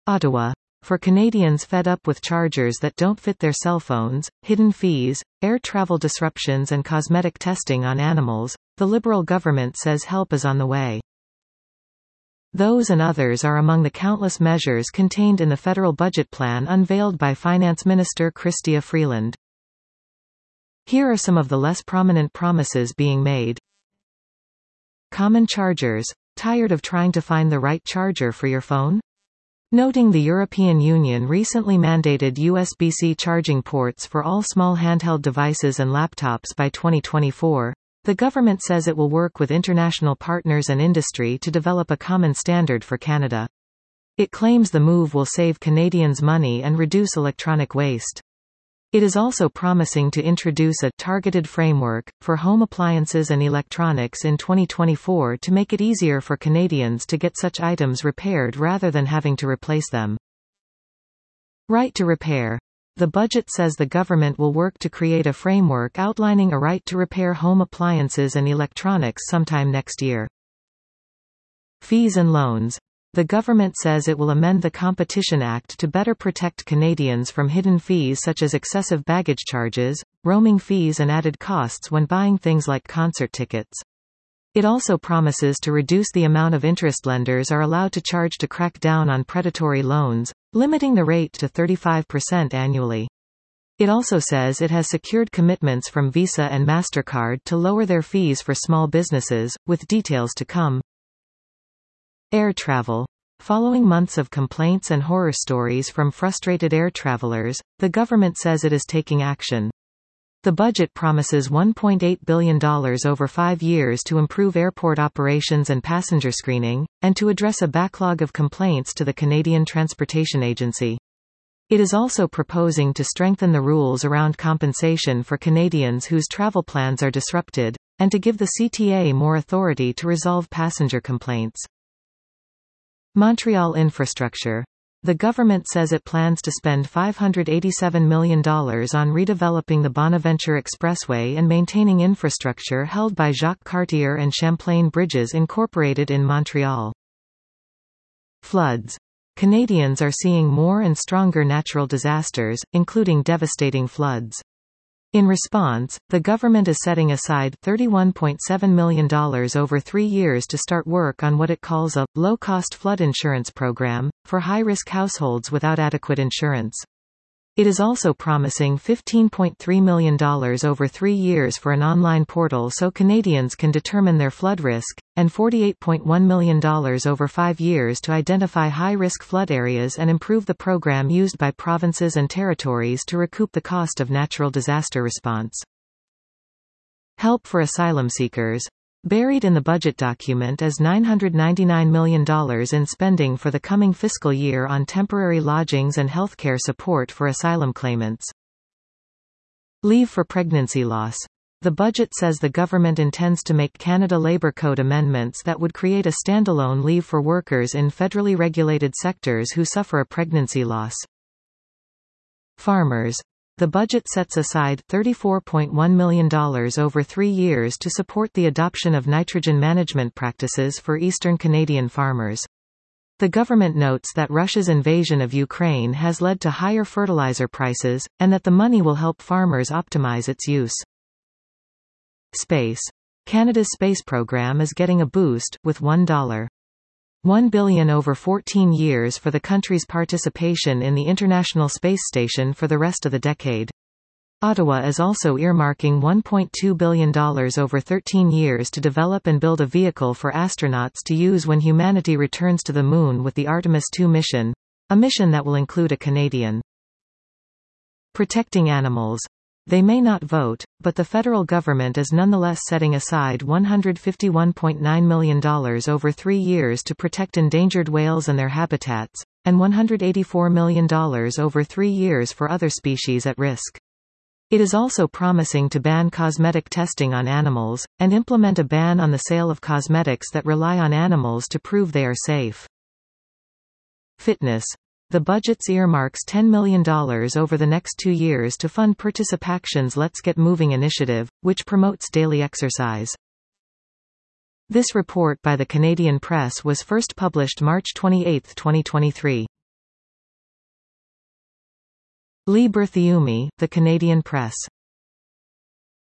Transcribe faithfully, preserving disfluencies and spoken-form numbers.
Ottawa. For Canadians fed up with chargers that don't fit their cell phones, hidden fees, air travel disruptions and cosmetic testing on animals, the Liberal government says help is on the way. Those and others are among the countless measures contained in the federal budget plan unveiled by Finance Minister Chrystia Freeland. Here are some of the less prominent promises being made. Common chargers. Tired of trying to find the right charger for your phone? Noting the European Union recently mandated U S B C charging ports for all small handheld devices and laptops by twenty twenty-four, the government says it will work with international partners and industry to develop a common standard for Canada. It claims the move will save Canadians money and reduce electronic waste. It is also promising to introduce a targeted framework for home appliances and electronics in twenty twenty-four to make it easier for Canadians to get such items repaired rather than having to replace them. Right to repair. The budget says the government will work to create a framework outlining a right to repair home appliances and electronics sometime next year. Fees and loans. The government says it will amend the Competition Act to better protect Canadians from hidden fees such as excessive baggage charges, roaming fees and added costs when buying things like concert tickets. It also promises to reduce the amount of interest lenders are allowed to charge to crack down on predatory loans, limiting the rate to thirty-five percent annually. It also says it has secured commitments from Visa and MasterCard to lower their fees for small businesses, with details to come. Air travel. Following months of complaints and horror stories from frustrated air travelers, the government says it is taking action. The budget promises one point eight billion dollars over five years to improve airport operations and passenger screening, and to address a backlog of complaints to the Canadian Transportation Agency. It is also proposing to strengthen the rules around compensation for Canadians whose travel plans are disrupted, and to give the C T A more authority to resolve passenger complaints. Montreal infrastructure. The government says it plans to spend five hundred eighty-seven million dollars on redeveloping the Bonaventure Expressway and maintaining infrastructure held by Jacques Cartier and Champlain Bridges Incorporated in Montreal. Floods. Canadians are seeing more and stronger natural disasters, including devastating floods. In response, the government is setting aside thirty-one point seven million dollars over three years to start work on what it calls a low-cost flood insurance program for high-risk households without adequate insurance. It is also promising fifteen point three million dollars over three years for an online portal so Canadians can determine their flood risk, and forty-eight point one million dollars over five years to identify high-risk flood areas and improve the program used by provinces and territories to recoup the cost of natural disaster response. Help for asylum seekers. Buried in the budget document is nine hundred ninety-nine million dollars in spending for the coming fiscal year on temporary lodgings and healthcare support for asylum claimants. Leave for pregnancy loss. The budget says the government intends to make Canada Labour Code amendments that would create a standalone leave for workers in federally regulated sectors who suffer a pregnancy loss. Farmers. The budget sets aside thirty-four point one million dollars over three years to support the adoption of nitrogen management practices for Eastern Canadian farmers. The government notes that Russia's invasion of Ukraine has led to higher fertilizer prices, and that the money will help farmers optimize its use. Space. Canada's space program is getting a boost, with one dollar point one billion dollars over fourteen years for the country's participation in the International Space Station for the rest of the decade. Ottawa is also earmarking one point two billion dollars over thirteen years to develop and build a vehicle for astronauts to use when humanity returns to the Moon with the Artemis two mission, a mission that will include a Canadian. Protecting animals. They may not vote, but the federal government is nonetheless setting aside one hundred fifty-one point nine million dollars over three years to protect endangered whales and their habitats, and one hundred eighty-four million dollars over three years for other species at risk. It is also promising to ban cosmetic testing on animals, and implement a ban on the sale of cosmetics that rely on animals to prove they are safe. Fitness. The budget's earmarks ten million dollars over the next two years to fund Participaction's Let's Get Moving initiative, which promotes daily exercise. This report by the Canadian Press was first published March twenty-eighth, twenty twenty-three. Lee Berthiaume, The Canadian Press.